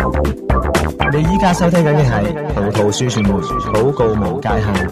你依家收聽緊嘅係葡萄樹傳媒禱告無界限。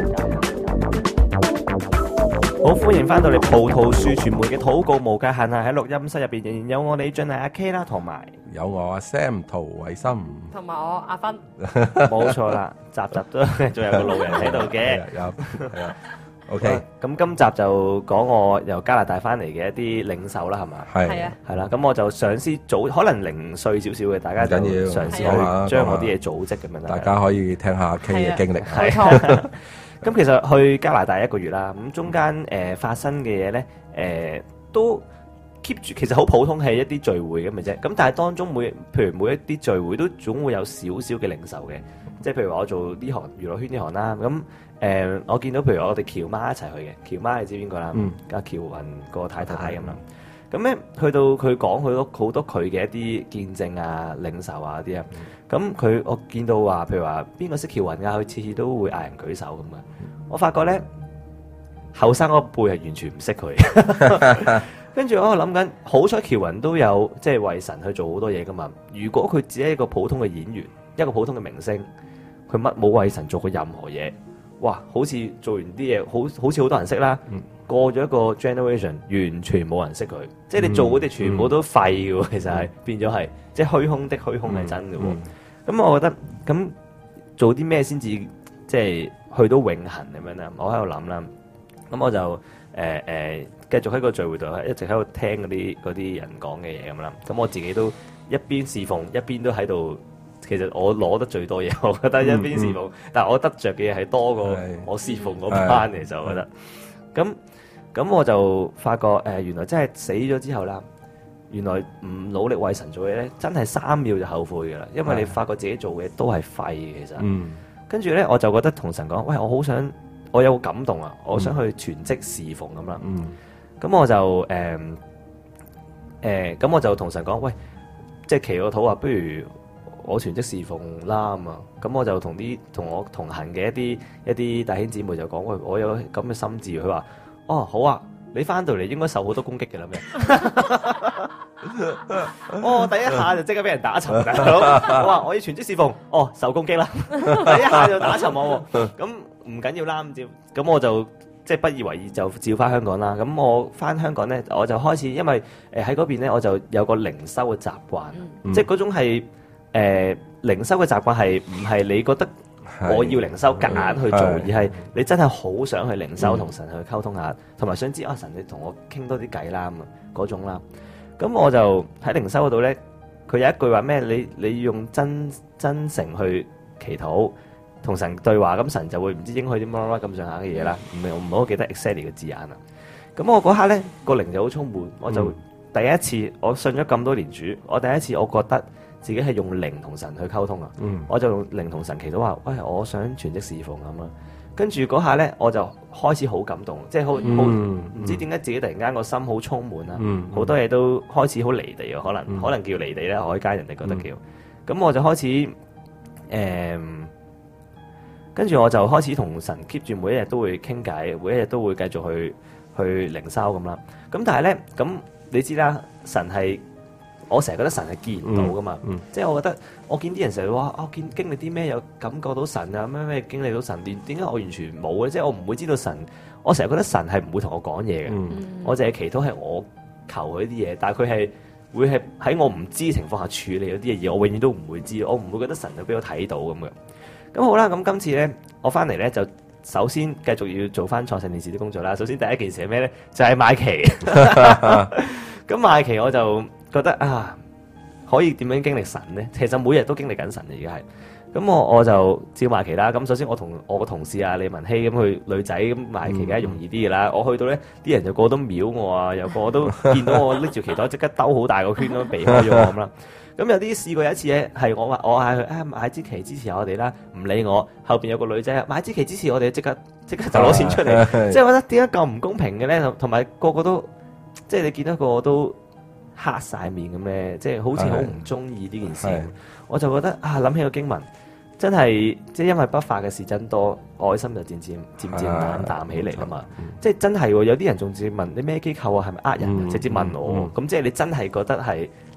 好，歡迎翻到嚟葡萄樹傳媒嘅禱告無界限啊！喺錄音室入邊仍然有我李俊係阿 K 啦，同埋有我阿 Sam 陶偉森， 同埋我阿芬， 冇錯啦，集集都仲有個路人喺度嘅。 係啊，OK， 咁今集就講我由加拿大翻嚟嘅一啲領袖啦，係嘛？ 係啊， 係啦，咁我就嘗試組，可能零碎少少嘅，大家就唔緊要嘗試去將我啲嘢組織咁樣啦。 大家可以聽下 K 嘅經歷。 冇錯。 咁其實去加拿大1個月啦，咁中間發生嘅嘢咧，都 keep 住，其實好普通係一啲聚會咁嘅啫。咁但係當中譬如每一啲聚會都總會有少少嘅領受嘅，即係譬如話我做呢行娛樂圈呢行啦，咁我見到譬如我哋喬媽一齊去嘅，喬媽你知邊個啦？阿喬雲個太太咁啦。咁咧去到佢講好多佢嘅一啲見證啊、領受啊啲啊，咁我見到話，譬如話邊個識喬雲啊，佢次次都會嗌人舉手咁嘅。我發覺咧後生嗰輩係完全唔識佢，跟住我諗緊，好彩喬雲都有即係為神去做好多嘢噶嘛。如果佢只係一個普通嘅演員，一個普通嘅明星，佢乜冇為神做過任何嘢，哇！好似做完啲嘢，好似好多人識啦。過咗一個 generation，完全冇人識佢，即係你做嗰啲全部都廢嘅喎，其實係變咗係即係虛空的虛空係真嘅喎。咁我覺得咁做啲咩先至即係去到永恆咁樣啦？我喺度諗啦，咁我就繼續喺個聚會度一直喺度聽嗰啲人講嘅嘢咁啦。咁我自己都一邊侍奉一邊都喺度。其實我攞得最多嘢，我覺得一邊侍奉，但係我得着嘅嘢係多過我侍奉嗰班嚟，就覺得咁我就發覺原來真係死咗之後啦，原來唔努力為神做嘢咧，真係3秒就後悔㗎啦，因為你發覺自己做嘅都係廢嘅，其實。跟住咧，我就覺得同神講，喂，我好想，我有感動啊，我想去全職侍奉咁啦。咁我就咁我就同神講，喂，即係祈個禱話，不如我全職侍奉啦咁啊，咁我就同我同行嘅一啲弟兄姊妹就講，喂，我有咁嘅心志，佢話，哦，好啊，你翻到嚟應該受好多攻擊嘅啦咩？哦，第一下就即刻俾人打沉，大佬，我話我要全職侍奉，哦，受攻擊啦，第一下就打沉我，咁唔緊要啦，咁我就即係不以為意，就照翻香港啦。咁我翻香港咧，我就開始，因為喺嗰邊咧，我就有個靈修嘅習慣，即係嗰種係。靈修嘅習慣係唔係你覺得我要靈修夾硬去做，而係你真係好想去靈修同神去溝通下，同埋想知神你同我傾多啲偈啦咁啊嗰種啦。咁我就喺靈修嗰度咧，佢有一句話咩？你用真誠去祈禱同神對話，咁神就會唔知應許啲乜乜咁上下嘅嘢啦。唔好記得 exactly 嘅字眼啦。咁我嗰刻咧個靈就好充滿，我就第一次我信咗咁多年主，我第一次我覺得。自己係用靈同神去溝通啊！我就用靈同神祈禱話，喂，我想全職侍奉咁啦。跟住嗰下咧，我就開始好感動，即係好唔知點解自己突然間個心好充滿啦，好多嘢都開始好離地啊！可能叫離地咧，海街人哋覺得叫。咁我就開始跟住我就開始同神 keep 住每一日都會傾偈，每一日都會繼續去靈修咁啦。咁但係咧，咁你知啦，神係。我成日覺得神係見唔到噶嘛，即係我覺得我見啲人成日話我經歷啲咩有感覺到神啊，咩經歷到神，點解我完全冇嘅？即係我唔會知道神，我成日覺得神係唔會同我講嘢嘅，我淨係祈禱係我求佢啲嘢，但係佢係會係喺我唔知情況下處理嗰啲嘢，而我永遠都唔會知，我唔會覺得神就俾我睇到咁嘅。咁好啦，咁今次咧我翻嚟咧就首先繼續要做翻創世電視啲工作啦。首先第一件事係咩咧？就係買旗。咁買旗我就覺得可以點樣經歷神呢？其實每日都經歷緊神嘅，而家係。咁我就照買旗啦。咁首先我同我個同事李文希咁去女仔咁買旗，梗係容易啲嘅啦。我去到咧，啲人就個個都秒我啊，又個個都見到我拎住旗袋，即刻兜好大個圈咁避開咗我咁啦。咁有啲試過有一次咧，係我嗌佢買支旗支持下我哋啦，唔理我。後邊有個女仔買支旗支持我哋，即刻就攞錢出嚟。即係我覺得點解咁唔公平嘅咧？同埋個個都即係你見到個個都黑晒面咁咧，即係好似好唔中意呢件事。我就覺得諗起個經文，真係即係因為不法嘅事真多，愛心就漸漸冷淡起嚟啦嘛。即係真係有啲人仲直接問你咩機構啊，係咪呃人？直接問我，咁即係你真係覺得係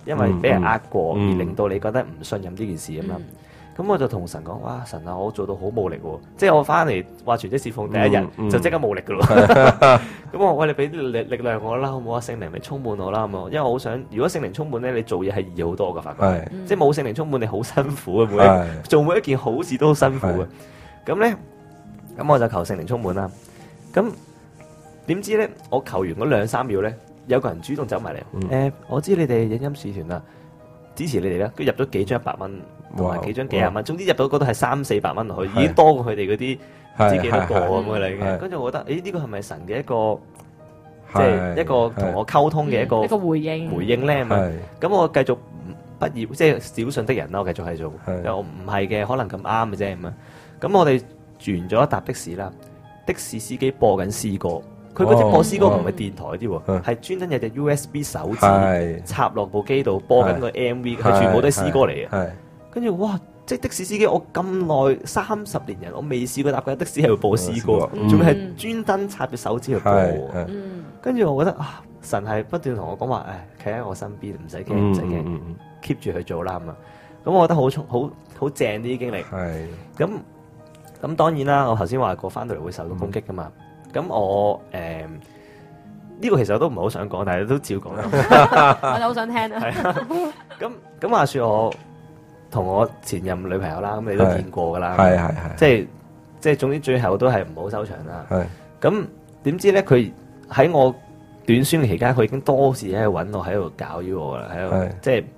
因為俾人呃過而令到你覺得唔信任呢件事啊嘛。咁我就同神講：哇，神啊，我做到好冇力喎！即係我翻嚟話全職侍奉第一日就即刻冇力噶咯。咁我喂，你俾啲力量我啦，好唔好啊？聖靈你充滿我啦，咁啊，因為我好想，如果聖靈充滿咧，你做嘢係易好多噶，發覺。即係冇聖靈充滿，你好辛苦啊！做每一件好事都好辛苦啊。咁咧，咁我就求聖靈充滿啦。咁點知咧，我求完嗰2-3秒咧，有個人主動走埋嚟。我知你哋影音使團啦，支持你哋啦，跟住入咗幾張100蚊。同埋幾張幾廿蚊，總之入到嗰度係300-400蚊落去，已經多過佢哋嗰啲唔知幾多個咁嘅啦已經。跟住我覺得，呢個係咪神嘅一個，即係一個同我溝通嘅一個回應咧？咁我繼續不業，即係小信的人啦，我繼續係做。我唔係嘅，可能咁啱嘅啫咁啊。咁我哋完咗一搭的士啦，的士司機播緊詩歌。佢嗰隻播詩歌唔係電台啲喎，係專登有隻 USB 手指插落部機度播緊個 MV，係全部都係詩歌嚟嘅。跟住哇，即係的士司機，我咁耐30年人，我未試過搭過的士係會播詩歌，仲係專登插隻手指去播。跟住我覺得啊，神係不斷同我講話，企喺我身邊，唔使驚，唔使驚 ，keep 住去做啦咁啊。咁我覺得好正呢啲經歷。咁當然啦，我頭先話過翻到嚟會受到攻擊噶嘛。咁我呢個其實我都唔係好想講，但係都照講啦。 我就好想聽啊。 係啊。咁話說我同我前任女朋友啦，咁你都見過噶啦，即係總之最後都係唔好收場啦。咁點知咧？佢喺我短宣嘅期間，佢已經多次喺度揾我，喺度搞擾我啦，喺度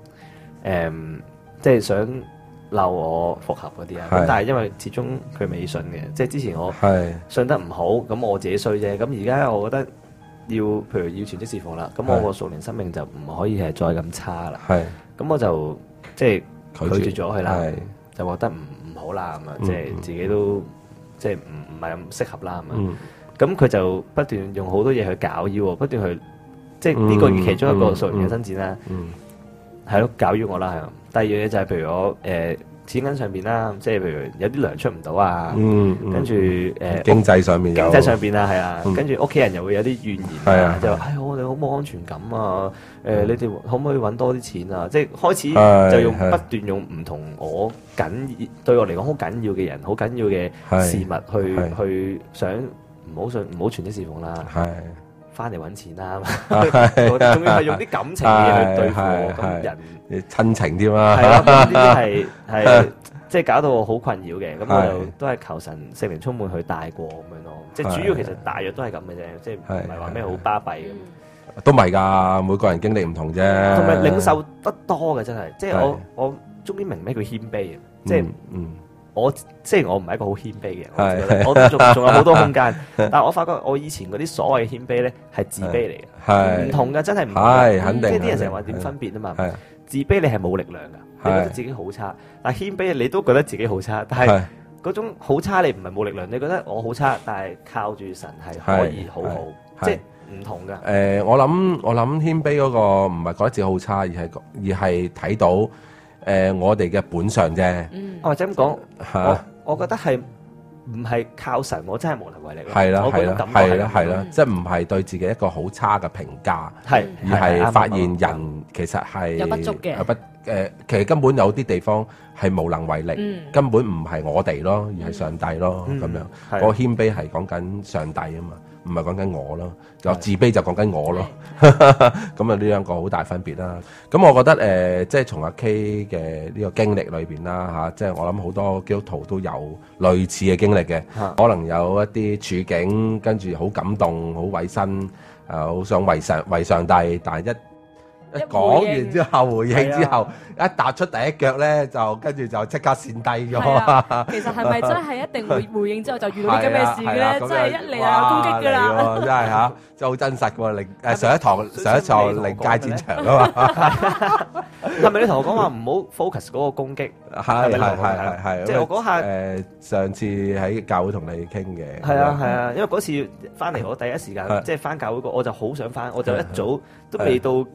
即係想鬧我復合嗰啲啊。咁但係因為始終佢未信嘅，即係之前我信得唔好，咁我自己衰啫。咁而家我覺得譬如要全職侍奉啦，咁我個屬靈生命就唔可以係再咁差啦。咁我就即係拒絕咗佢啦，就覺得唔好啦，咁啊，即係自己都即係唔係咁適合啦，咁啊，咁佢就不斷用好多嘢去搞擾我，不斷去即係呢個其中一個屬靈嘅伸展啦，係咯，搞擾我啦，係啊。第二樣嘢就係譬如我錢銀上邊啦，即係譬如有啲糧出唔到啊，跟住經濟上面啊，係啊，跟住屋企人又會有啲怨言啊，就話我哋好冇安全感啊，你哋可唔可以揾多啲錢啊？即係開始就不斷用唔同我對我嚟講好緊要嘅人、好緊要嘅事物去想唔好全職侍奉啦，翻嚟揾錢啦，仲要係用啲感情嘅嘢去對付我，咁人親情添啦， 係啦，呢啲係即係搞到我好困擾嘅，咁我就都係求神聖靈充滿去帶過咁樣咯，即係主要其實大約都係咁嘅啫，即係唔係話咩好巴閉咁， 都唔係㗎，每個人經歷唔同啫， 同埋領受得多嘅真係，即係我終於明咩叫謙卑嘅，即係我唔係一個好謙卑嘅，我仲有好多空間。但係我發覺我以前嗰啲所謂謙卑咧係自卑嚟嘅，唔同嘅，真係唔同嘅。 肯定。 即係啲人成日話點分別啊嘛。自卑你係冇力量㗎，你覺得自己好差。但係謙卑你都覺得自己好差，但係嗰種好差你唔係冇力量，你覺得我好差，但係靠住神係可以好好，即係唔同㗎。 我諗謙卑嗰個唔係覺得自己好差，而係睇到我哋嘅本相啫。 或者咁講，我覺得係唔係靠神，我真係無能為力。 係啦，即係唔係對自己一個好差嘅評價，而係發現人其實係有不足嘅。 其實根本有啲地方係無能為力，根本唔係我哋咯，而係上帝咯，咁樣。個謙卑係講緊上帝啊嘛，唔係講緊我咯。有自卑就講緊我咯。咁啊呢兩個好大分別啦。咁我覺得即係從阿 K 嘅呢個經歷裏邊啦，即係我諗好多基督徒都有類似嘅經歷嘅，可能有一啲處境跟住好感動、好委身，好想為上帝，但係一講完之後回應之後，一踏出第一腳咧，就跟住就即刻跣低咗。 其實係咪真係一定會回應之後就遇到啲咁嘅事嘅咧？真係一嚟就有攻擊㗎啦！ 真係嚇，真係好真實喎！上一堂靈界戰場啊嘛， 係咪你同我講話唔好 focus 嗰個攻擊？ 係， 即係我嗰下上次喺教會同你傾嘅。 係啊，因為嗰次翻嚟我第一時間即係翻教會我就好想翻，我就一早都未夠鐘。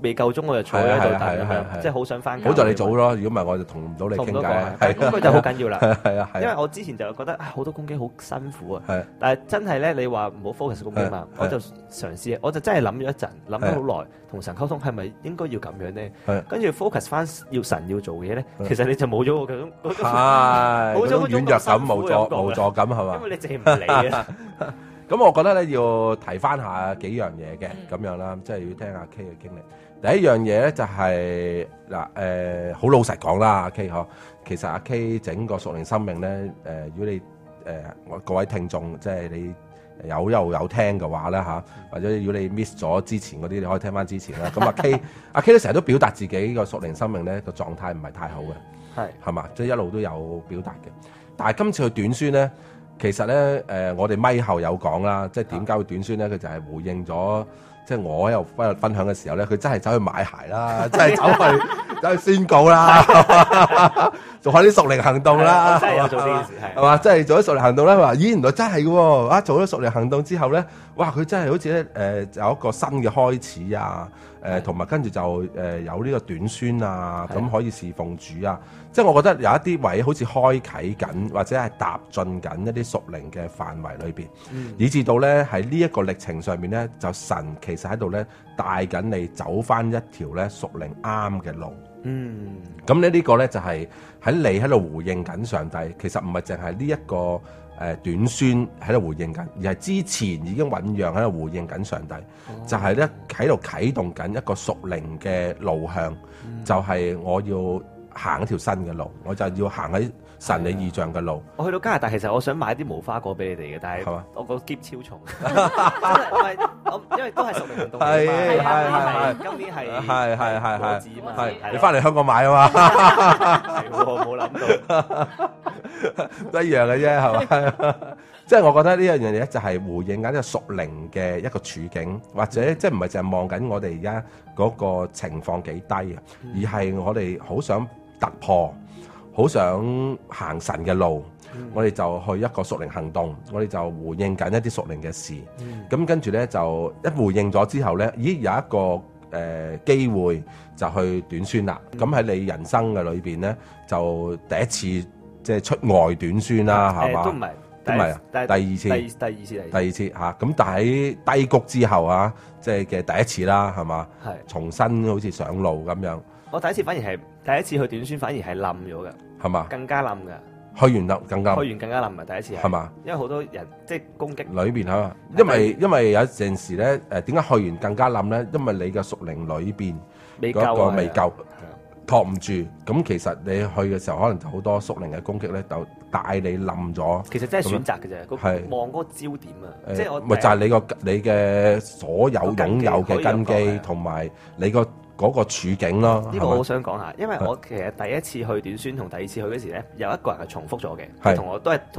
我就坐喺度等咁樣，即係好想翻。 好在你早咯，如果唔係我就同唔到你傾偈。係咁佢就好緊要啦。 係啊， 因為我之前就覺得好多攻擊好辛苦啊。但係真係咧，你話唔好 focus 攻擊嘛，我就嘗試，我就真係諗咗一陣，諗咗好耐，同神溝通係咪應該要咁樣咧？跟住 focus 翻要神要做嘅嘢咧，其實你就冇咗嗰種冇咗軟弱感、無助感係嘛？ 因為你淨係唔理啊。 咁我覺得咧要提翻下幾樣嘢嘅咁樣啦，即係要聽阿 K 嘅經歷。第一樣嘢咧就係嗱好老實講啦，阿 K 嗬，其實阿 K 整個屬靈生命咧如果你各位聽眾即係你有聽嘅話咧嚇，或者如果你 miss 咗之前嗰啲，你可以聽翻之前啦。咁阿 K 咧成日都表達自己個屬靈生命咧個狀態唔係太好嘅，係嘛，即係一路都有表達嘅。但係今次去短宣咧。其實咧，我哋咪後有講啦，即係點解會短宣咧？佢就係回應咗，即係我喺度分享嘅時候咧，佢真係走去買鞋啦，真係走去宣告啦，做下啲屬靈行動啦， 真係有做呢件事係嘛？真係做咗屬靈行動咧，話咦原來真係嘅喎，啊做咗屬靈行動之後咧，哇佢真係好似咧有一個新嘅開始啊！同埋跟住就有呢個短宣啊，咁可以侍奉主啊，即係我覺得有一啲位好似開啟緊，或者係踏進緊一啲屬靈嘅範圍裏邊，以至到咧喺呢一個歷程上面咧，就神其實喺度咧帶緊你走翻一條咧屬靈啱嘅路。咁咧呢個咧就係喺你喺度回應緊上帝，其實唔係淨係呢一個。短宣喺度回應緊，而係之前已經醖釀喺度回應緊上帝，就係咧喺度啟動緊一個屬靈嘅路向，就係我要行一條新嘅路，我就要行喺神理意象嘅路。 我去到加拿大，其實我想買啲無花果俾你哋嘅，但係我個篋超重，因為都係屬靈運動嚟嘛。今年係果子啊嘛， 你翻嚟香港買啊嘛， 係喎，冇諗到。 都一樣嘅啫，係嘛？即係我覺得呢一樣嘢就係回應緊一個屬靈嘅一個處境，或者即係唔係淨係望緊我哋而家嗰個情況幾低啊，而係我哋好想突破，好想行神嘅路，我哋就去一個屬靈行動，我哋就回應緊一啲屬靈嘅事。咁跟住咧就一回應咗之後咧，咦有一個機會就去短宣啦。咁喺你人生嘅裏邊咧，就第一次。即係出外短宣啦，係嘛？都唔係啊，第二次嚇。咁但係喺低谷之後啊，即係嘅第一次啦，係嘛？係重新好似上路咁樣。 我第一次反而係第一次去短宣，反而係冧咗嘅，係嘛？ 更加冧嘅。 去完冧更加。去完更加冧嘅第一次係嘛？因為好多人即係攻擊裏邊啊，因為有陣時咧點解去完更加冧咧？因為你嘅屬靈裏邊嗰個未夠。托唔住，咁其實你去嘅時候，可能就好多屬靈嘅攻擊咧，就帶你冧咗。 其實真係選擇嘅啫，係望嗰個焦點啊，即係我咪就係你嘅所有擁有嘅根基，同埋你個嗰個處境咯。 呢個我好想講下，因為我其實第一次去短宣同第二次去嗰時咧，有一個人係重複咗嘅，同我都係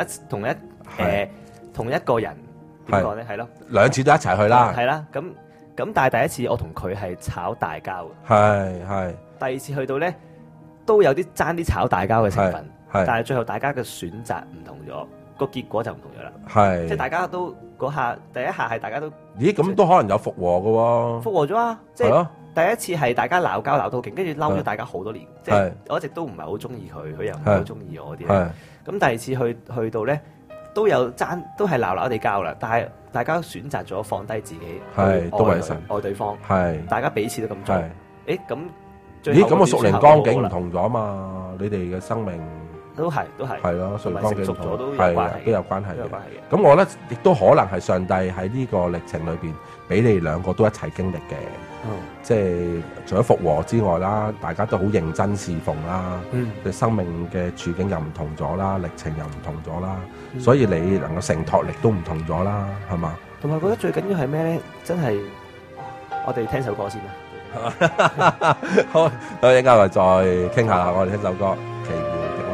同一個人點講咧，係咯， 兩次都一齊去啦， 係啦，咁但係第一次我同佢係炒大交嘅， 係。 第二次去到咧，都有啲爭啲炒大交嘅成分，但係最後大家嘅選擇唔同咗，個結果就唔同咗啦。即係大家都嗰下第一下係大家都， 咦咁都可能有復和嘅喎， 復和咗啊！即係第一次係大家鬧交鬧到勁，跟住嬲咗大家好多年，即係我一直都唔係好中意佢，佢又唔係好中意我啲咧。咁第二次去到咧，都有爭，都係鬧鬧地交啦，但係大家選擇咗放低自己， 都為神愛對方，大家彼此都咁做。誒咁。 咦，咁個屬靈光景唔同咗嘛？你哋嘅生命都係係咯，屬靈光景唔同， 都有關係嘅。 咁我覺得亦都可能係上帝喺呢個歷程裏邊，俾你兩個都一齊經歷嘅。即係除咗復和之外啦，大家都好認真侍奉啦。你生命嘅處境又唔同咗啦，歷程又唔同咗啦，所以你能夠承托力都唔同咗啦，係嘛？ 同埋覺得最緊要係咩咧？真係我哋聽首歌先啦。 好，等一陣間再傾下啦。我哋聽首歌《奇妙的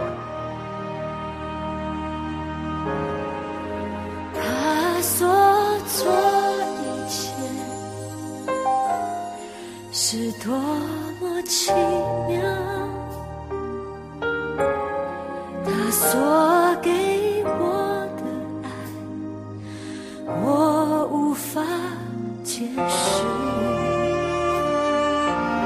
愛》。他所做一切是多麼奇妙，他所給我的愛，我無法解釋。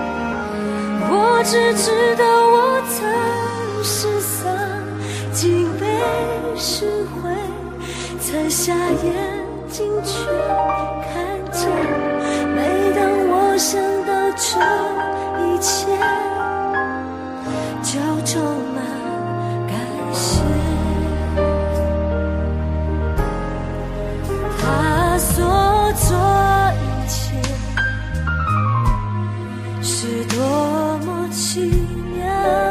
只知道我曾失丧，竟被拾回，才下眼睛去看见。每当我想到这一切，就充满感谢。他所做一切是多么奇妙，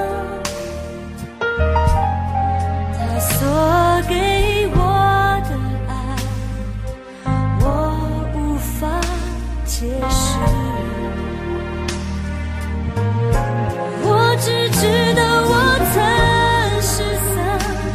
他所给我的爱，我无法解释。我只知道我曾失丧，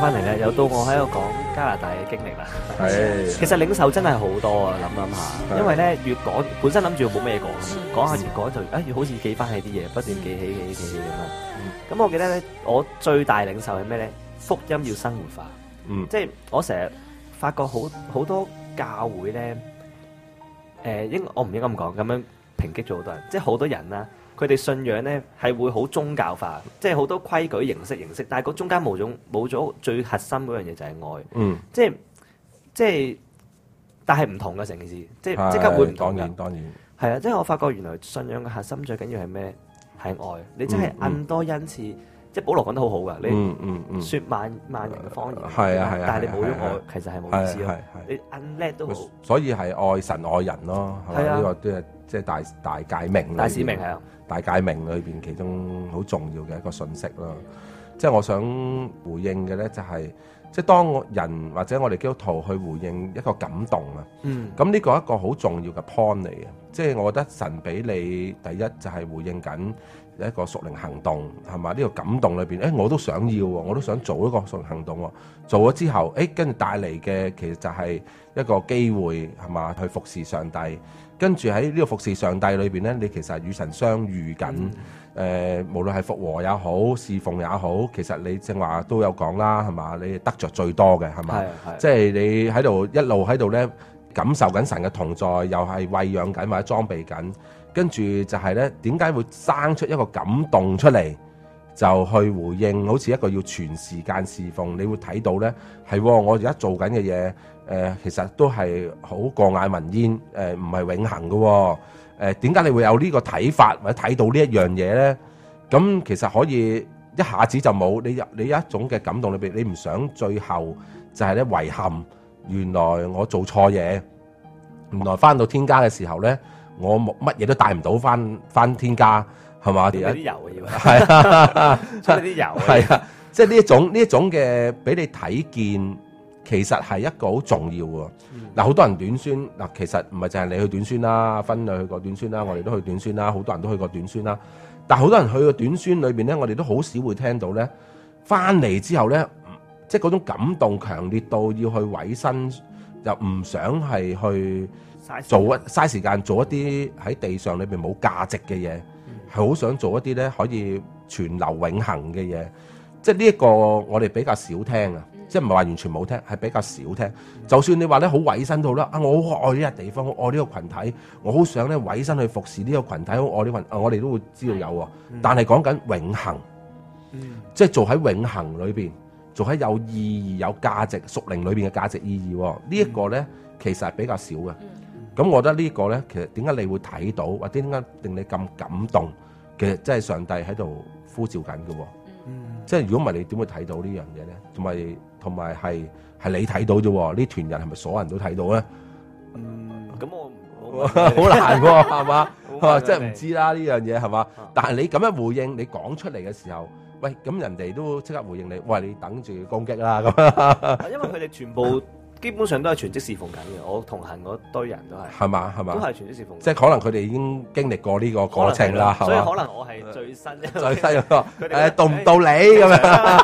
翻嚟咧，又到我喺度講加拿大嘅經歷啦。 係， 其實領受真係好多啊，諗下，因為咧越講，本身諗住冇咩講，講下越講就好似記翻起啲嘢，不斷記起咁樣。咁我記得咧，我最大領受係咩咧？福音要生活化。即係我成日發覺好多教會咧，我唔應該咁講，咁樣抨擊咗好多人。即係好多人啦，佢哋信仰咧係會好宗教化，即係好多規矩形式，但係個中間冇咗最核心嗰樣嘢就係愛。即係，但係唔同嘅成件事，即刻會唔同嘅。 當然係啊！即係我發覺原來信仰嘅核心最緊要係咩？係愛。你真係按多恩賜。即係保羅講得好好㗎，你説萬人嘅方言，但係你冇咗愛，其實係冇意思咯。你按叻都好， 所以係愛神愛人咯，係嘛？呢個都係即係大誡命， 大使命係啊， 大誡命裏邊其中好重要嘅一個信息咯。即係我想回應嘅咧，就係即係當人或者我哋基督徒去回應一個感動啊。咁呢個係一個好重要嘅 point 嚟嘅。即係我覺得神俾你第一就係回應緊一個屬靈行動係嘛？呢個感動裏邊，我都想要喎，我都想做一個屬靈行動喎。做咗之後，跟住帶嚟嘅其實就係一個機會係嘛？去服侍上帝。跟住喺呢個服侍上帝裏邊咧，你其實係與神相遇緊。無論係復和也好，侍奉也好，其實你正話都有講啦，係嘛？你得着最多嘅係嘛？即係你喺度一路喺度咧感受緊神嘅同在，又係餵養緊或者裝備緊。跟住就係咧，點解會生出一個感動出嚟，就去回應，好似一個要全時間侍奉。你會睇到咧，係我而家做緊嘅嘢，其實都係好過眼雲煙，唔係永恆嘅。點解你會有呢個睇法或者睇到呢一樣嘢咧？咁其實可以一下子就冇，你有一種嘅感動裏邊，你唔想最後就係咧遺憾，原來我做錯嘢，原來翻到天家嘅時候咧。我乜嘢都帶唔到翻天家，係嘛？ 啲油要係啊， 出啲油係啊，即係呢一種嘅俾你睇見，其實係一個好重要喎。嗱，好多人短宣嗱，其實唔係淨係你去短宣啦，芬女去過短宣啦，我哋都去短宣啦，好多人都去過短宣啦。但係好多人去過短宣裏邊咧，我哋都好少會聽到咧，翻嚟之後咧，即係嗰種感動強烈到要去委身，又唔想係去。嘥時間做一啲喺地上裏邊冇價值嘅嘢，係好想做一啲咧可以存留永恆嘅嘢。即係呢一個我哋比較少聽啊，即係唔係話完全冇聽，係比較少聽。就算你話咧好委身到啦，我好愛呢個地方，好愛呢個群體，我好想咧委身去服侍呢個群體，好愛呢群，我哋都會知道有喎。但係講緊永恆，即係做喺永恆裏邊，做喺有意義、有價值、屬靈裏邊嘅價值意義。呢一個咧其實係比較少嘅。咁我覺得呢個咧，其實點解你會睇到，或者點解令你咁感動？其實真係上帝喺度呼召緊嘅。即係如果唔係你點會睇到呢樣嘢咧？同埋係你睇到啫。呢團人係咪所有人都睇到咧？ 咁我好難喎，係嘛？即係唔知啦呢樣嘢係嘛？但係你咁樣回應，你講出嚟嘅時候，喂，咁人哋都即刻回應你，喂，你等住攻擊啦咁。 因為佢哋全部。基本上都係全職侍奉緊嘅，我同行嗰堆人都係， 係嘛， 都係全職侍奉。 即係可能佢哋已經經歷過呢個過程啦， 所以可能我係最新一個。 最新一個，到唔到你咁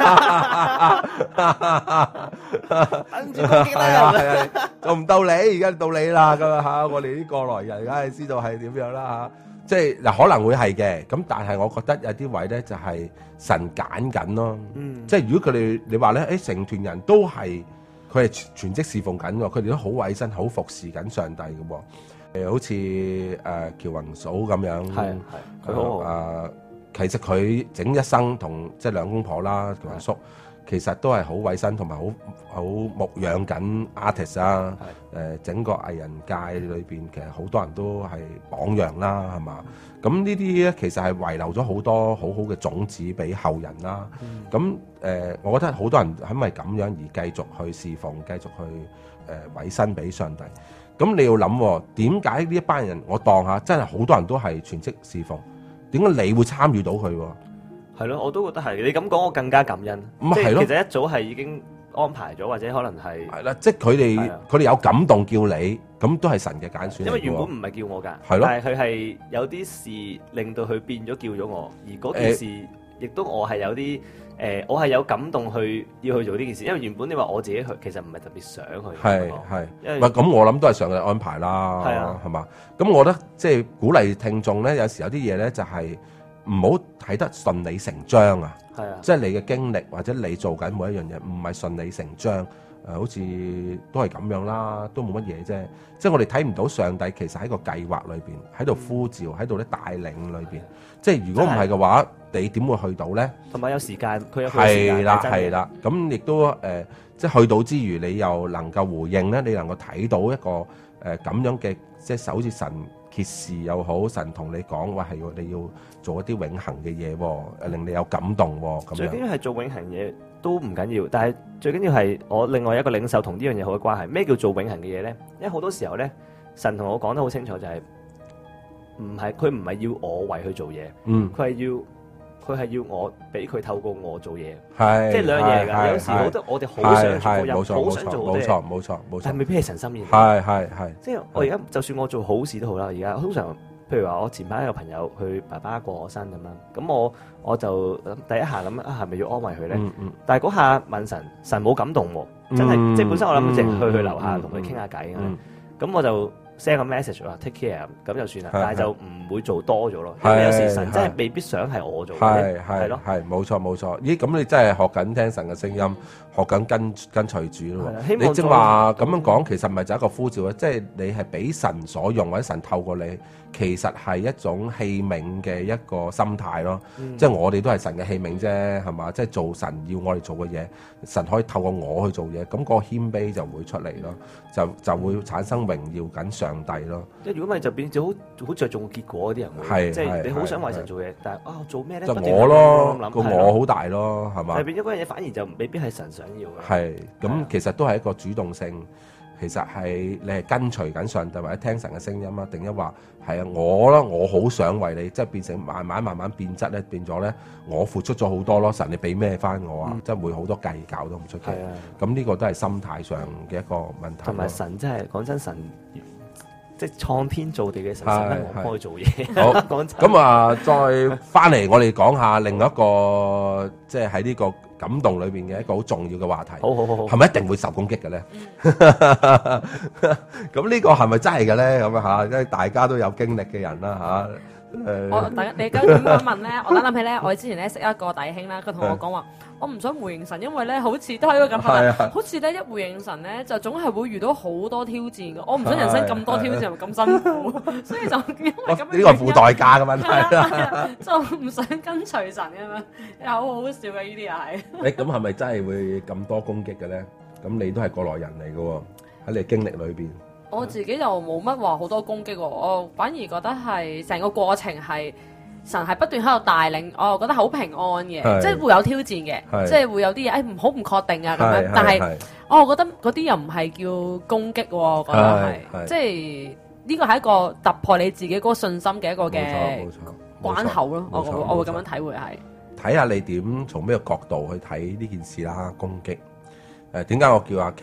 樣？ 等住攻擊啦， 係到唔到你？而家到你啦咁樣嚇，我哋啲過來人梗係知道係點樣啦嚇。即係嗱，可能會係嘅，咁但係我覺得有啲位咧就係神揀緊咯。即係如果佢哋你話咧，成團人都係。佢係全職侍奉緊喎，佢哋都好委身、好服侍緊上帝嘅喎。好似喬宏嫂咁樣，係佢好其實佢整一生同即係兩公婆啦，喬宏叔其實都係好委身同埋好牧養緊 artist 啊。整個藝人界裏邊，其實好多人都係榜樣啦，係嘛？咁呢啲咧其實係遺留咗好多好好嘅種子俾後人啦。咁我覺得好多人係咪咁樣而繼續去侍奉，繼續去委身俾上帝。咁你要諗點解呢一班人，我當下真係好多人都係全職侍奉，點解你會參與到佢？ 係咯，我都覺得係。你咁講，我更加感恩。即係其實一早係已經安排咗，或者可能係啦，即係佢哋有感動叫你，咁都係神嘅揀選。 因為原本唔係叫我㗎， 係咯， 但係佢係有啲事令到佢變咗叫咗我，而嗰件事亦都我係有啲我係有感動要去做呢件事，因為原本你話我自己去，其實唔係特別想去。 係， 因為咁我諗都係上帝安排啦， 係啊， 係嘛？咁我覺得即係鼓勵聽眾咧，有時有啲嘢咧就係唔好睇得順理成章啊。 係啊， 即係你嘅經歷或者你做緊每一樣嘢，唔係順理成章。好似都係咁樣啦，都冇乜嘢啫。即係我哋睇唔到上帝其實喺個計劃裏邊，喺度呼召，喺度咧帶領裏邊。即係如果唔係嘅話，你點會去到咧？ 同埋有時間，佢有時間。 係啦。咁亦都即係去到之餘，你又能夠回應咧，你能夠睇到一個咁樣嘅，即係好似神揭示又好，神同你講話係你要做一啲永恆嘅嘢喎，令你有感動喎。咁樣最緊要係做永恆嘢。都唔緊要，但係最緊要係我另外一個領袖同呢樣嘢好嘅關係。咩叫做永恆嘅嘢咧？因為好多時候咧，神同我講得好清楚，就係佢唔係要我為佢做嘢，佢係要我俾佢透過我做嘢，即係兩樣嘢㗎。有時好多我哋好想做人，好想做好多嘢， 冇錯， 但係未必係神心意。 係， 即係我而家就算我做好事都好啦，而家通常。譬如話我前排有個朋友佢爸爸過咗身咁樣，咁我就第一下諗係咪要安慰佢咧？但係嗰下問神冇感動喎，真係即係本身我諗淨係去樓下同佢傾下偈咁我就 send 個 message 話 take care 咁就算啦，但係就唔會做多咗咯，因為有時神真係未必想係我做嘅，係咯， 係冇錯。咦，咁你真係學緊聽神嘅聲音，學緊跟隨主咯。你正話咁樣講，其實咪就係一個呼召咧，即係你係俾神所用，或者神透過你。其實係一種器皿嘅一個心態咯，即係我哋都係神嘅器皿啫，係嘛？即係做神要我哋做嘅嘢，神可以透過我去做嘢，咁個謙卑就會出嚟咯，就會產生榮耀緊上帝咯。 即係如果咪就變咗好着重結果嗰啲人會，即係你好想為神做嘢，但係做咩咧？ 就我咯，個我好大咯，係嘛？ 但係變咗嗰樣嘢反而就未必係神想要嘅。 係，咁其實都係一個主動性。其實係你係跟隨緊上帝或者聽神嘅聲音啊，定一話係啊我好想為你，即係變成慢慢變質咧，變咗咧我付出咗好多咯，神你俾咩翻我啊？即係會好多計較都唔出奇。咁呢個都係心態上嘅一個問題。 同埋神真係講真，神即係創天造地嘅神，神我幫佢做嘢。 好，咁啊，再翻嚟我哋講下另一個，即係喺呢個感動裏邊嘅一個好重要嘅話題。 好， 係咪一定會受攻擊嘅咧？咁呢個係咪真係嘅咧？咁啊嚇，因為大家都有經歷嘅人啦嚇。 你而家點樣問咧？我諗起咧，我之前咧識一個弟兄啦，佢同我講話，我唔想回應神，因為咧好似都係一個咁樣，好似咧一回應神咧就總係會遇到好多挑戰嘅。我唔想人生咁多挑戰，咁辛苦，所以就因為咁樣呢個付代價嘅問題啦， 就唔想跟隨神咁樣，又好好笑嘅呢啲又係。 咁係咪真係會咁多攻擊嘅咧？咁你都係過來人嚟嘅喎，喺你經歷裏邊。 我自己就冇乜話好多攻擊喎，我反而覺得係成個過程係神係不斷喺度帶領，我覺得好平安嘅，即係會有挑戰嘅，即係會有啲嘢唔好唔確定啊咁樣，但係我覺得嗰啲又唔係叫攻擊喎，我覺得係即係呢個係一個突破你自己嗰個信心嘅一個嘅關口咯，我會咁樣體會係。 睇下你點從咩角度去睇呢件事啦，攻擊。點解我叫阿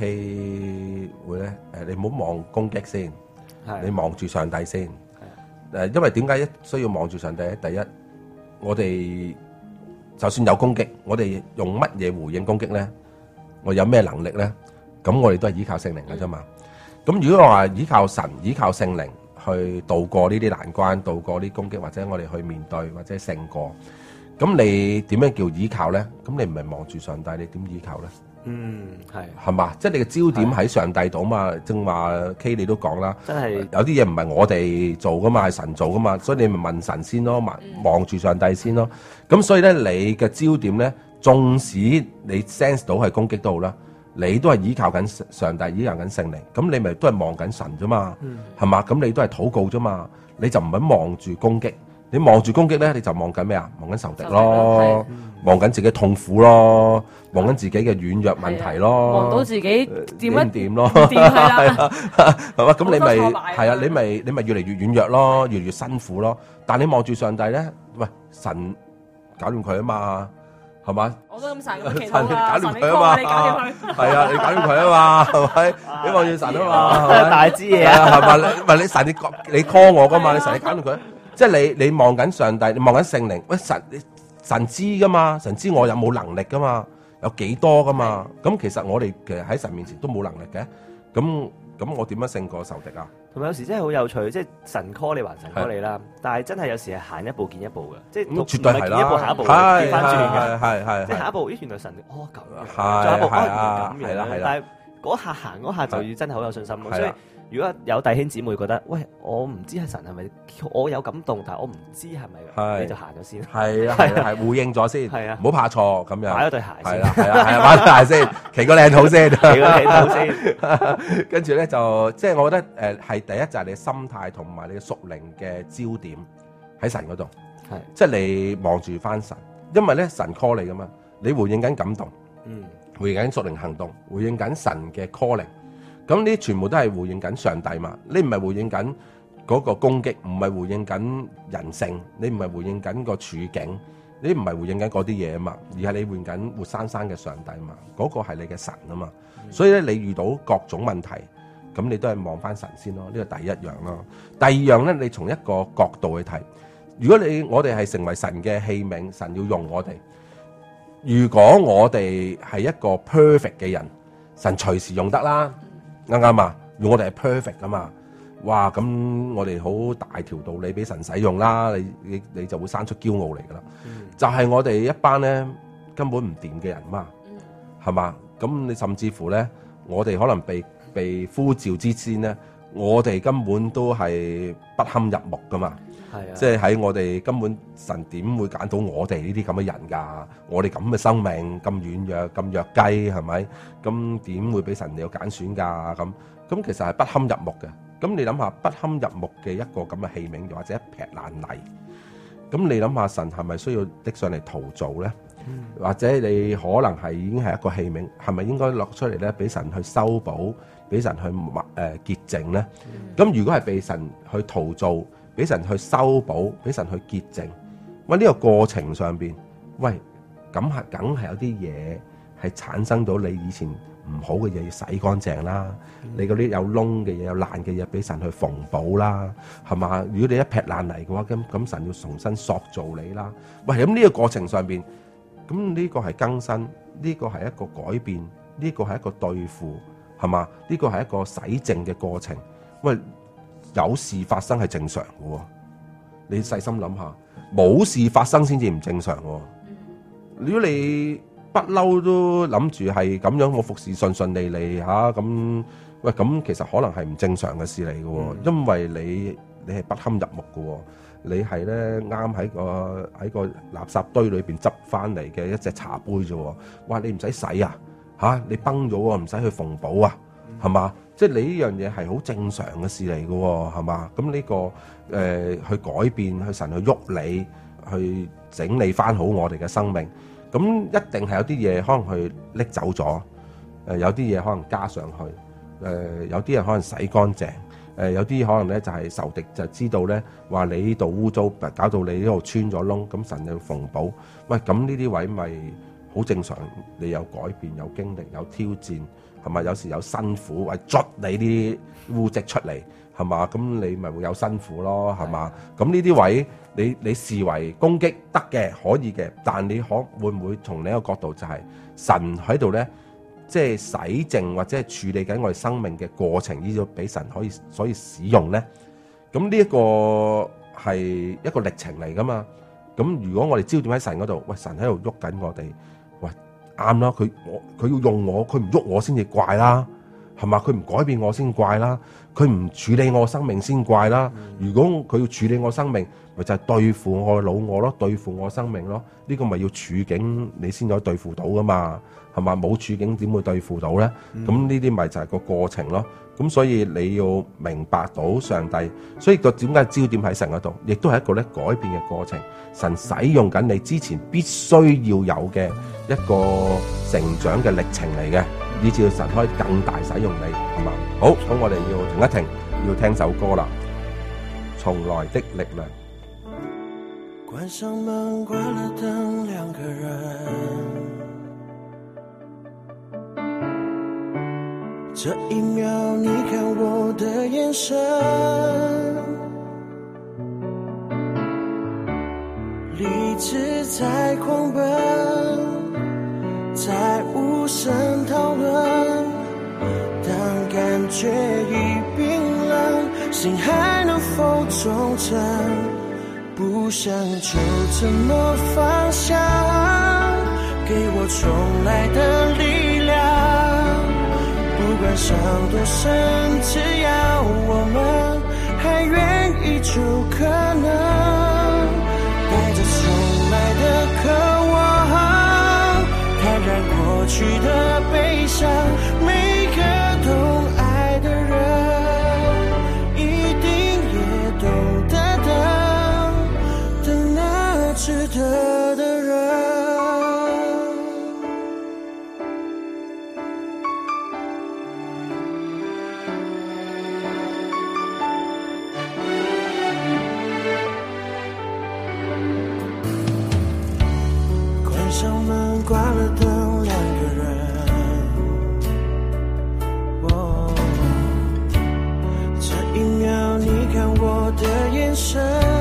K 會咧？你唔好望攻擊先，你望住上帝先。因為點解需要望住上帝咧？第一，我哋就算有攻擊，我哋用乜嘢回應攻擊咧？我有咩能力咧？咁我哋都係依靠聖靈嘅啫嘛。咁如果我話依靠神、依靠聖靈去渡過呢啲難關、渡過呢啲攻擊，或者我哋去面對或者勝過，咁你點樣叫依靠咧？咁你唔係望住上帝，你點依靠咧？係嘛？即係你嘅焦點喺上帝度嘛？正話 K 你都講啦，真係有啲嘢唔係我哋做噶嘛，係神做噶嘛，所以你咪問神先咯，望住上帝先咯。咁所以咧，你嘅焦點咧，縱使你 sense 到係攻擊都好啦，你都係依靠緊上帝，依靠緊聖靈。咁你咪都係望緊神啫嘛，係嘛？咁你都係禱告啫嘛，你就唔好望住攻擊。你望住攻擊咧，你就望緊咩啊？望緊仇敵咯，望緊自己痛苦咯，望緊自己嘅軟弱問題咯， 望到自己點咯，係嘛？咁你咪係啊？你咪越嚟越軟弱咯，越嚟越辛苦咯。但你望住上帝咧，喂，神搞掂佢啊嘛，係嘛？ 我都咁神咁祈禱啊， 搞掂佢啊嘛，係啊，你搞掂佢啊嘛，係咪？你望住神啊嘛， 大支嘢啊， 係嘛？唔係你神你 call 我噶嘛？你神你搞掂佢。即係你望緊上帝，你望緊聖靈。喂，神神知噶嘛，神知我有冇能力噶嘛，有幾多噶嘛。咁其實我哋其實喺神面前都冇能力嘅。咁我點樣勝過仇敵啊？ 同埋有時真係好有趣，即係神 call 你還神 call 你啦，但係真係有時係行一步見一步嘅，即係絕對係啦， 見一步行一步跌翻轉嘅， 係即係下一步咦原來神咁樣， 係再一步係啦， 但係嗰下行嗰下就要真係好有信心咯。所以如果有弟兄姊妹覺得喂我唔知係神係咪，我有感動，但係我唔知係咪，你就行咗先。 係回應咗先，唔好怕錯咁樣。 買咗對鞋先， 買對鞋先，企個靚肚先， 企個靚肚先。 跟住咧就即係我覺得係第一就係你嘅心態同埋你嘅屬靈嘅焦點喺神嗰度，即係你望住翻神，因為咧神 call 你噶嘛，你回應緊感動，回應緊屬靈行動，回應緊神嘅 calling。咁呢全部都係回應緊上帝嘛，你唔係回應緊嗰個攻擊，唔係回應緊人性，你唔係回應緊個處境，你唔係回應緊嗰啲嘢啊嘛，而係你回應緊活生生嘅上帝嘛，嗰個係你嘅神啊嘛。所以咧你遇到各種問題，咁你都係望翻神先咯，呢個第一樣咯。第二樣咧，你從一個角度去睇，如果我哋係成為神嘅器皿，神要用我哋，如果我哋係一個 perfect 嘅人，神隨時用得啦。啱啱啊？我哋係 perfect 噶嘛？哇！咁我哋好大條道理俾神使用啦，你就會生出驕傲嚟噶啦。就係我哋一班咧根本唔掂嘅人嘛，係嘛？咁你甚至乎咧，我哋可能被呼召之先咧，我哋根本都係不堪入目噶嘛。即係喺我哋根本神點會揀到我哋呢啲咁嘅人㗎？我哋咁嘅生命咁軟弱咁弱雞係咪？咁點會俾神有揀選㗎？咁其實係不堪入目嘅。咁你諗下不堪入目嘅一個咁嘅器皿，或者一劈爛泥，咁你諗下神係咪需要拎上嚟陶造咧？或者你可能係已經係一個器皿，係咪應該落出嚟咧俾神去修補，俾神去潔淨咧？咁如果係被神去陶造，俾神去修補，俾神去潔淨。喂，呢個過程上邊，喂，咁係梗係有啲嘢係產生到你以前唔好嘅嘢要洗乾淨啦。你嗰啲有窿嘅嘢、有爛嘅嘢，俾神去縫補啦，係嘛？如果你一劈爛泥嘅話，咁神要重新塑造你啦。喂，咁呢個過程上邊，咁呢個係更新，呢個係一個改變，呢個係一個對付，係嘛？呢個係一個洗淨嘅過程。喂。有事發生係正常嘅喎，你細心諗下，冇事發生先至唔正常喎。如果你不嬲都諗住係咁樣，我服侍順順利利嚇咁，喂咁其實可能係唔正常嘅事嚟嘅喎，因為你係不堪入目嘅喎，你係咧啱喺個垃圾堆裏邊執翻嚟嘅一隻茶杯啫喎，哇你唔使洗啊嚇，你崩咗喎，唔使去縫補啊，係嘛？即係你呢樣嘢係好正常嘅事嚟嘅喎，係嘛？咁呢個去改變，去神去喐你，去整理翻好我哋嘅生命。咁一定係有啲嘢可能去拎走咗，有啲嘢可能加上去，有啲人可能洗乾淨，有啲可能咧就係仇敵就知道咧話你呢度污糟，搞到你呢度穿咗窿，咁神就要縫補。喂，咁呢啲位咪好正常？你有改變，有經歷，有挑戰。係咪有時有辛苦，或者捽你啲污跡出嚟，係嘛？咁你咪會有辛苦咯，係嘛？咁呢啲位你視為攻擊得嘅，可以嘅，但你會唔會從另一個角度就係神喺度咧，即係洗淨或者係處理緊我哋生命嘅過程，呢個俾神所以使用咧？咁呢一個係一個歷程嚟噶嘛？咁如果我哋焦點喺神嗰度，喂，神喺度喐緊我哋，喂。啱啦，佢要用我，佢唔喐我先至怪啦，係嘛？佢唔改變我先怪啦，佢唔處理我生命先怪啦。如果佢要處理我生命，咪就係對付我老我咯，對付我生命咯。呢個咪要處境你先可以對付到噶嘛，係嘛？冇處境點會對付到咧？咁呢啲咪就係個過程咯。咁所以你要明白到上帝，所以個點解焦點喺神嗰度，亦都係一個咧改變嘅過程。神使用緊你之前必須要有嘅一個成長嘅歷程嚟嘅，以至神可以更大使用你，係嘛？好，咁我哋要停一停，要聽首歌啦，《從來的力量》。 關上門，關了燈，兩個人，這一秒你看我的眼神，離理智在狂奔，在无声讨论，当感觉已冰冷，心还能否忠诚？不想就这么放下，给我重来的力量。不管伤多深，只要我们还愿意就可能。带着重来的渴望，坦然过去的悲伤。每个懂爱的人，一定也懂得等那值得的人。关上门，关了灯，两个人。这一秒，你看我的眼神。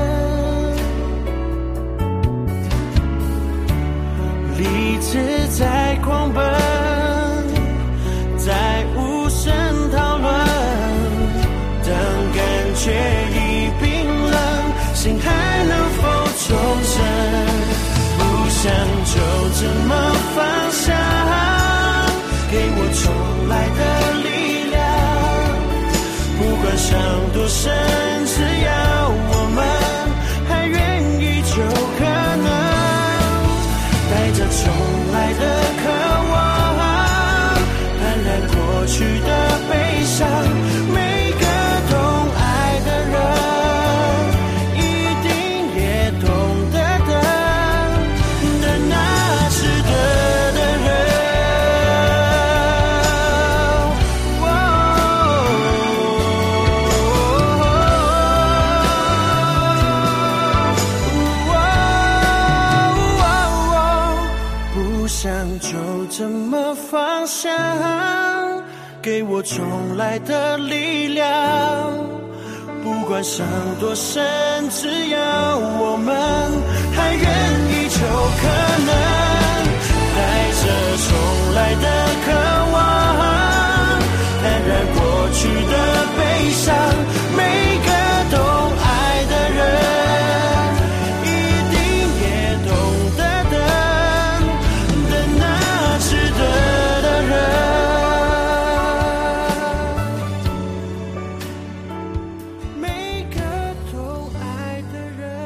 理智在狂奔，在无声讨论，当感觉已冰冷，心还能否忠诚？不想就这么放下，给我重来的力量。不管伤多深，只要我们还愿意就可能。带着重来的渴望，坦然过去的悲伤。每个懂爱的人，一定也懂得等那值得的人。不想就这么放下，给我重来的力量。不管伤多深，只要我们还愿意就可能。带着重来的渴望，坦然过去的悲伤。每个懂爱的人，一定也懂得等那值得的人。每个懂愛的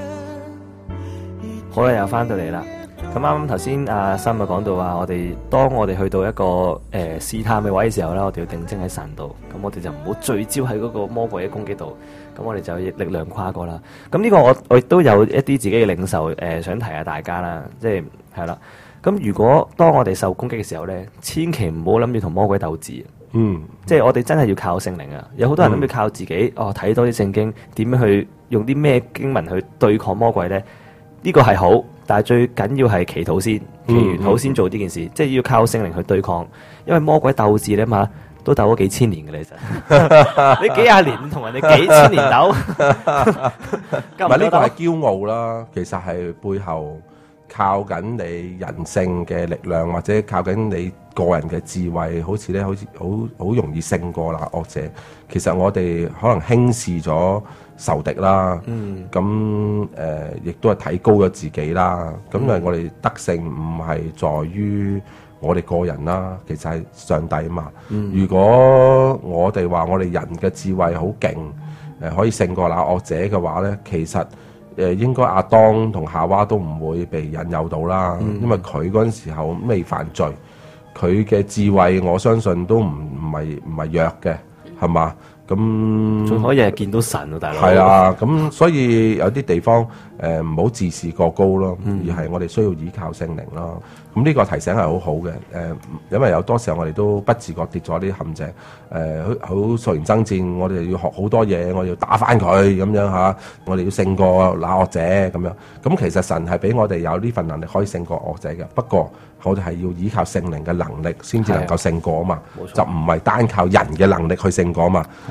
人。 好啦，又翻到嚟啦。咁啱啱頭先阿森就講到話，當我哋去到一個試探嘅位嘅時候咧，我哋要定睛喺神度，咁我哋就唔好聚焦喺嗰個魔鬼嘅攻擊度，咁我哋就有力量跨過啦。咁呢個我亦都有一啲自己嘅領受想提下大家啦，即係啦。咁如果當我哋受攻擊嘅時候咧，千祈唔好諗住同魔鬼鬥智。即係我哋真係要靠聖靈啊！有好多人諗住靠自己，睇多啲聖經，點樣去用啲咩經文去對抗魔鬼咧？呢個係好，但係最緊要係祈禱先，祈完禱先做呢件事，即係要靠聖靈去對抗，因為魔鬼鬥智咧嘛，都鬥咗幾千年嘅咧，其實你幾廿年同人哋幾千年鬥， 唔係呢個係驕傲啦，其實係背後靠緊你人性嘅力量，或者靠緊你個人嘅智慧，好似好容易勝過啦惡者。其實我哋可能輕視咗仇敵啦，咁亦都係睇高咗自己啦。咁因為我哋得勝唔係在於我哋個人啦，其實係上帝啊嘛。如果我哋話我哋人嘅智慧好勁，可以勝過那惡者嘅話咧，其實應該亞當同夏娃都唔會被引誘到啦，因為佢嗰陣時候未犯罪，佢嘅智慧我相信都唔係弱嘅，係嘛？咁仲可以係見到神啊，大佬。 係啊，咁所以有啲地方唔好自視過高咯，而係我哋需要依靠聖靈咯。咁呢個提醒係好好嘅，因為有多時候我哋都不自覺跌咗啲陷阱，好屬靈爭戰，我哋要學好多嘢，我哋要打返佢咁樣嚇，我哋要勝過那惡者咁樣。咁其實神係俾我哋有呢份能力可以勝過惡者嘅，不過我哋係要依靠聖靈嘅能力先至能夠勝過啊嘛，就唔係單靠人嘅能力去勝過啊嘛。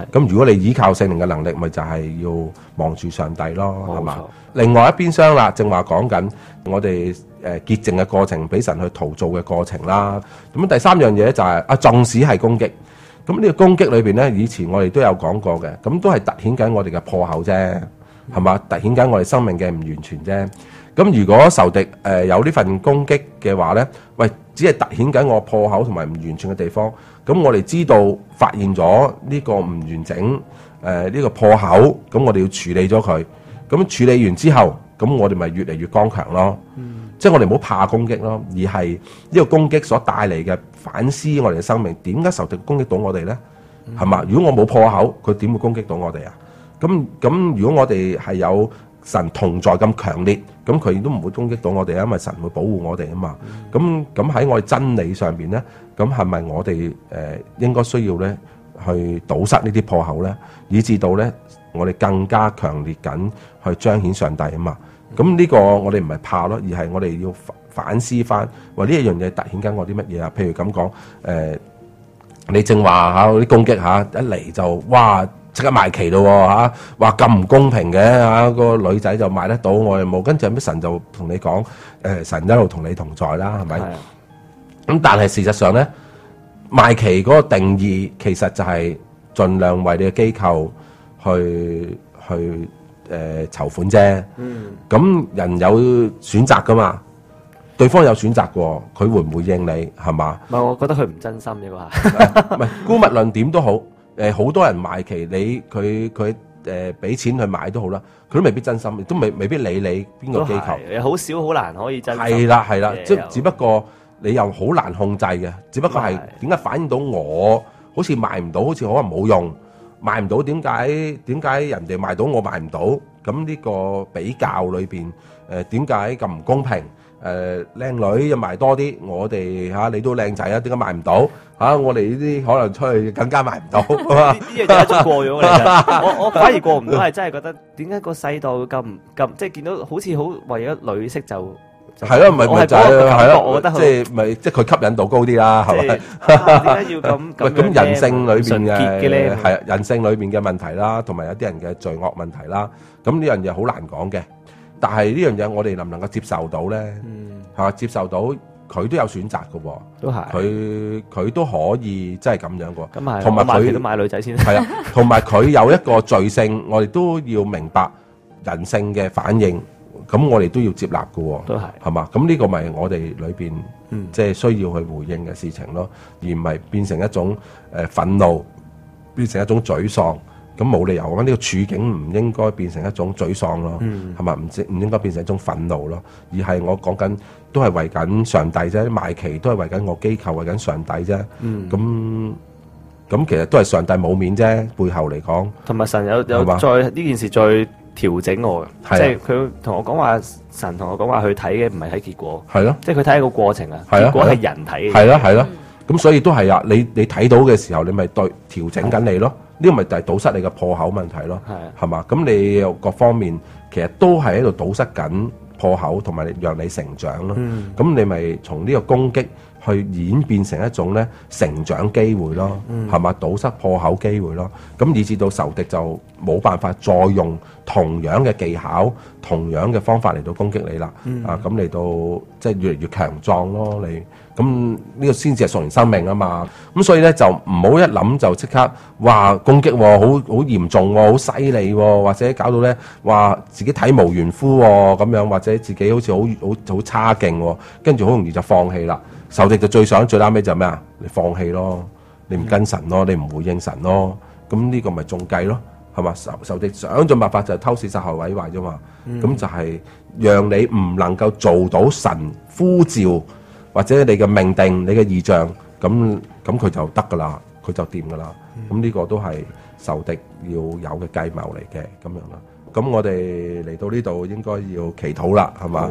咁如果你依靠聖靈嘅能力，咪就係要望住上帝咯，係嘛？ 冇錯。 另外一邊廂啦，正話講緊我哋潔淨嘅過程，俾神去陶造嘅過程啦。咁第三樣嘢就係縱使係攻擊，咁呢個攻擊裏邊咧，以前我哋都有講過嘅，咁都係突顯緊我哋嘅破口啫，係嘛？突顯緊我哋生命嘅唔完全啫。咁如果仇敵有呢份攻擊嘅話咧，喂，只係突顯緊我破口同埋唔完全嘅地方。咁我哋知道發現咗呢個唔完整呢個破口，咁我哋要處理咗佢。咁處理完之後，咁我哋咪越嚟越剛強咯。即係我哋唔好怕攻擊咯，而係呢個攻擊所帶嚟嘅反思我哋嘅生命。點解仇敵攻擊到我哋咧？係嘛？如果我冇破口，佢點會攻擊到我哋啊？咁如果我哋係有神同在咁強烈，咁佢都唔會攻擊到我哋，因為神會保護我哋啊嘛。咁喺我哋真理上邊咧，咁係咪我哋應該需要咧去堵塞呢啲破口咧，以至到咧我哋更加強烈緊去彰顯上帝啊嘛。咁呢個我哋唔係怕咯，而係我哋要反思翻，話呢一樣嘢突顯緊我啲乜嘢啊？譬如咁講，你正話嚇啲攻擊嚇一嚟就哇即刻賣旗咯嚇，話咁唔公平嘅嚇，個女仔就賣得到，我又冇，跟住後尾神就同你講，神一路同你同在啦，係咪？咁但係事實上咧，賣旗嗰個定義其實就係盡量為你嘅機構去籌款啫。咁人有選擇噶嘛，對方有選擇嘅，佢會唔會應你係嘛？ 唔係，我覺得佢唔真心啫喎。 唔係姑勿論點都好，好多人賣旗，佢俾錢去買都好啦，佢都未必真心，亦都未必理你邊個機構。 好少好難可以真心。 係啦，即只不過你又好難控制嘅，只不過係點解反映到我好似賣唔到，好似可能冇用。賣唔到，點解人哋賣到我賣唔到？咁呢個比較裏邊，點解咁唔公平？靚女又賣多啲，我哋嚇你都靚仔啊，點解賣唔到？嚇我哋呢啲可能出去更加賣唔到。 呢樣嘢一早過咗嚟，我反而過唔到，係真係覺得點解個世道咁即係見到好似好為咗女色就。 係咯，咪就係咯， 我覺得即係佢吸引度高啲啦，係咪？ 點解要咁？ 咁人性裏邊嘅係啊，人性裏邊嘅問題啦，同埋有啲人嘅罪惡問題啦，咁呢樣嘢好難講嘅。但係呢樣嘢我哋能唔能夠接受到咧？嚇，接受到佢都有選擇嘅喎， 都係佢都可以真係咁樣嘅。 咁係， 同埋佢都買女仔先。 係啊，同埋佢有一個罪性，我哋都要明白人性嘅反應。咁我哋都要接納嘅喎， 都係，係嘛？咁呢個咪我哋裏邊即係需要去回應嘅事情咯，而唔係變成一種憤怒，變成一種沮喪。咁冇理由，我覺得呢個處境唔應該變成一種沮喪咯，係嘛？唔應該變成一種憤怒咯，而係我講緊都係為緊上帝啫，賣旗都係為緊我機構，為緊上帝啫。咁其實都係上帝冇面啫，背後嚟講。 同埋神有再呢件事再調整我嘅，即係佢同我講話，神同我講話，佢睇嘅唔係睇結果，係咯，即係佢睇一個過程啊，結果係人睇嘅， 係咯，咁所以都係啊，你睇到嘅時候，你咪對調整緊你咯，呢個咪就係堵塞你嘅破口問題咯，係嘛，咁你有各方面其實都係喺度堵塞緊破口，同埋讓你成長咯，咁你咪從呢個攻擊去演變成一種咧成長機會咯，係嘛，堵塞破口機會咯，咁以至到仇敵就冇辦法再用同樣嘅技巧、同樣嘅方法嚟到攻擊你啦，咁嚟到即係越嚟越強壯咯，你咁呢個先至係屬靈生命啊嘛，咁所以咧就唔好一諗就即刻話攻擊喎，好嚴重喎，好犀利喎，或者搞到咧話自己體無完膚喎咁樣，或者自己好似好差勁喎，跟住好容易就放棄啦。仇敵就最啱尾就咩啊？你放棄咯，你唔跟神咯，你唔回應神咯，咁呢個咪中計咯，係嘛？仇敵想盡辦法就係偷竊殺害毀壞啫嘛，咁就係讓你唔能夠做到神呼召或者你嘅命定、你嘅異象，咁佢就得噶啦，佢就掂噶啦，咁呢個都係仇敵要有嘅計謀嚟嘅，咁樣啦。咁我哋嚟到呢度應該要祈禱啦，係嘛？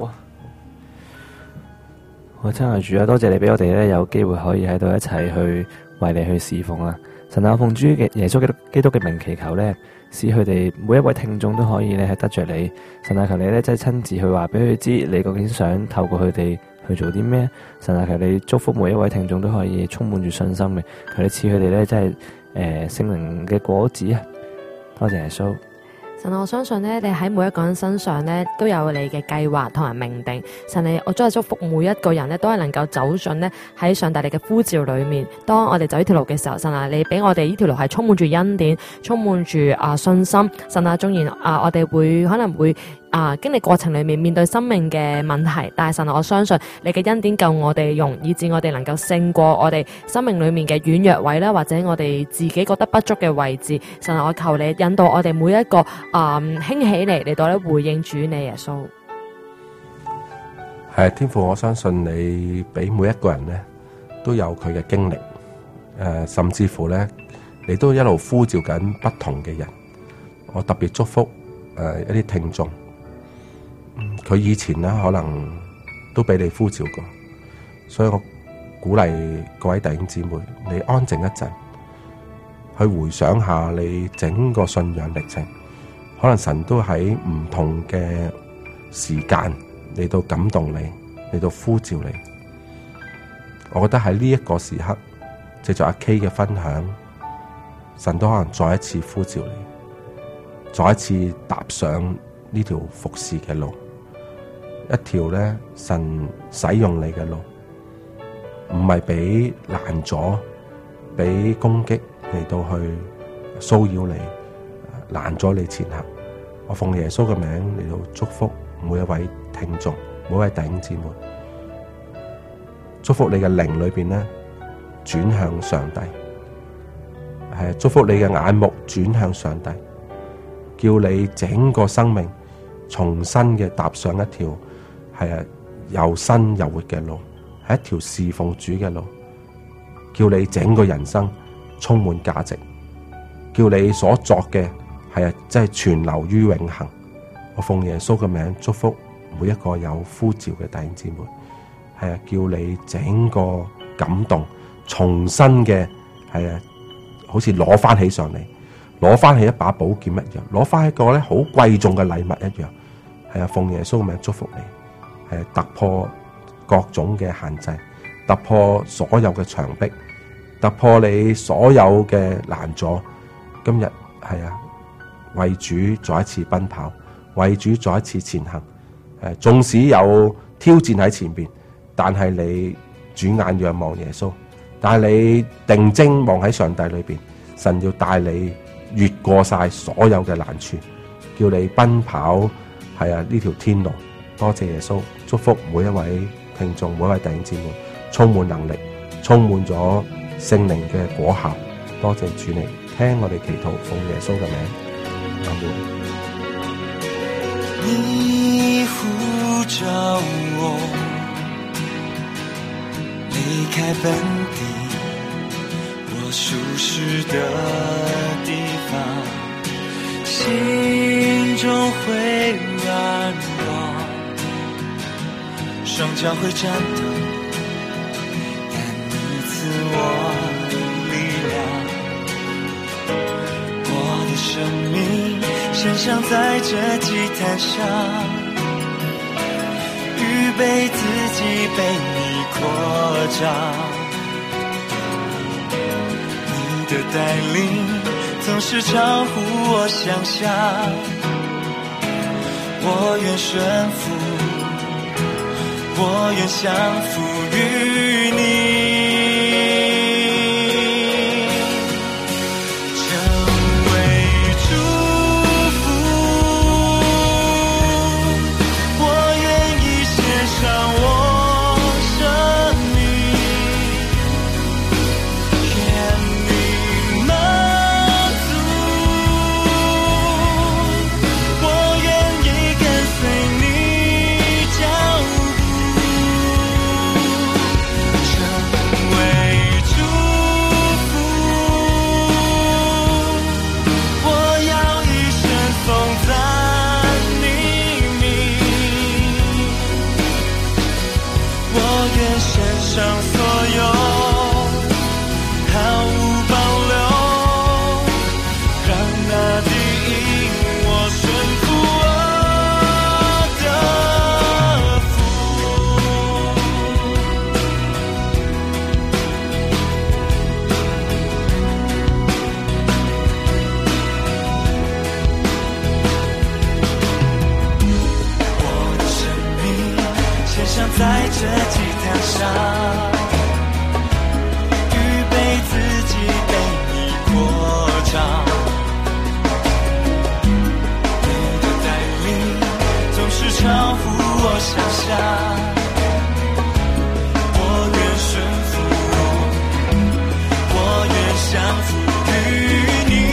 我真係主啊，多謝你俾我哋咧有機會可以喺度一齊去為你去侍奉啊！神啊，我奉主嘅耶穌基督嘅名祈求咧，使佢哋每一位聽眾都可以咧係得着你。神啊，求你咧即係親自去話俾佢知，你究竟想透過佢哋去做啲咩？神啊，求你祝福每一位聽眾都可以充滿住信心嘅，求你賜佢哋咧即係聖靈嘅果子啊！多謝耶穌。 神啊，我相信咧，你喺每一個人身上咧都有你嘅計劃同埋命定。神啊，我真係祝福每一個人咧都係能夠走進咧喺上帝你嘅呼召裏面。當我哋走呢條路嘅時候，神啊，你俾我哋呢條路係充滿住恩典，充滿住信心。神啊，縱然我哋可能會經歷過程裏面對生命嘅問題，但係神啊，我相信你嘅恩典夠我哋用，以致我哋能夠勝過我哋生命裏面嘅軟弱位啦，或者我哋自己覺得不足嘅位置。神啊，我求你引導我哋每一個興起嚟到咧回應主你耶穌。 係天父，我相信你俾每一個人咧都有佢嘅經歷，甚至乎咧你都一路呼召緊不同嘅人。我特別祝福一啲聽眾。佢以前咧可能都俾你呼召過，所以我鼓勵各位弟兄姊妹，你安靜一陣，去回想下你整個信仰歷程，可能神都喺唔同嘅時間嚟到感動你，嚟到呼召你。我覺得喺呢一個時刻，藉着阿 K 嘅分享，神都可能再一次呼召你，再一次踏上呢條服侍嘅路。一條咧神使用你嘅路，唔係俾攔阻、俾攻擊嚟到去騷擾你、攔阻你前行。我奉耶穌嘅名嚟到祝福每一位聽眾、每一位弟兄姊妹，祝福你嘅靈裏邊咧轉向上帝，係祝福你嘅眼目轉向上帝，叫你整個生命重新嘅踏上一條又新又活嘅路，係一條侍奉主嘅路，叫你整個人生充滿價值，叫你所作嘅真係存留於永恆。我奉耶穌嘅名祝福每一個有呼召嘅弟兄姊妹，叫你整個感動重新嘅好似攞翻起上嚟，攞翻起一把寶劍一樣，攞翻一個咧好貴重嘅禮物一樣。奉耶穌嘅名祝福你。突破各種嘅限制，突破所有嘅牆壁，突破你所有嘅攔阻。今日為主再一次奔跑，為主再一次前行。縱使有挑戰喺前邊，但係你轉眼仰望耶穌，但係你定睛望喺上帝裏邊，神要帶你越過晒所有嘅難處，叫你奔跑呢條天路。多謝耶穌，祝福每一位聽眾、每一位弟兄姊妹，充滿能力，充滿咗聖靈嘅果效。多謝主你聽我哋祈禱，奉耶穌嘅名，阿門。 你呼召我離開本地，我舒適的地方，心中會軟弱，雙腳會顫抖，但你賜我力量，我的生命獻上在這祭壇上，預備自己被你擴張，你的帶領總是超乎我想象，我願順服，我願降服於你，成為祝福。我願意獻上我生命，願你滿足。我願意跟隨你腳步。 着吉他上，预备自己被你扩张。你的带领总是超乎我想象，我愿顺服，我愿降服于你。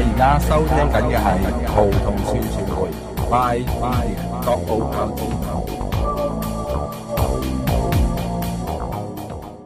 收聽緊嘅係葡萄樹傳媒，拜。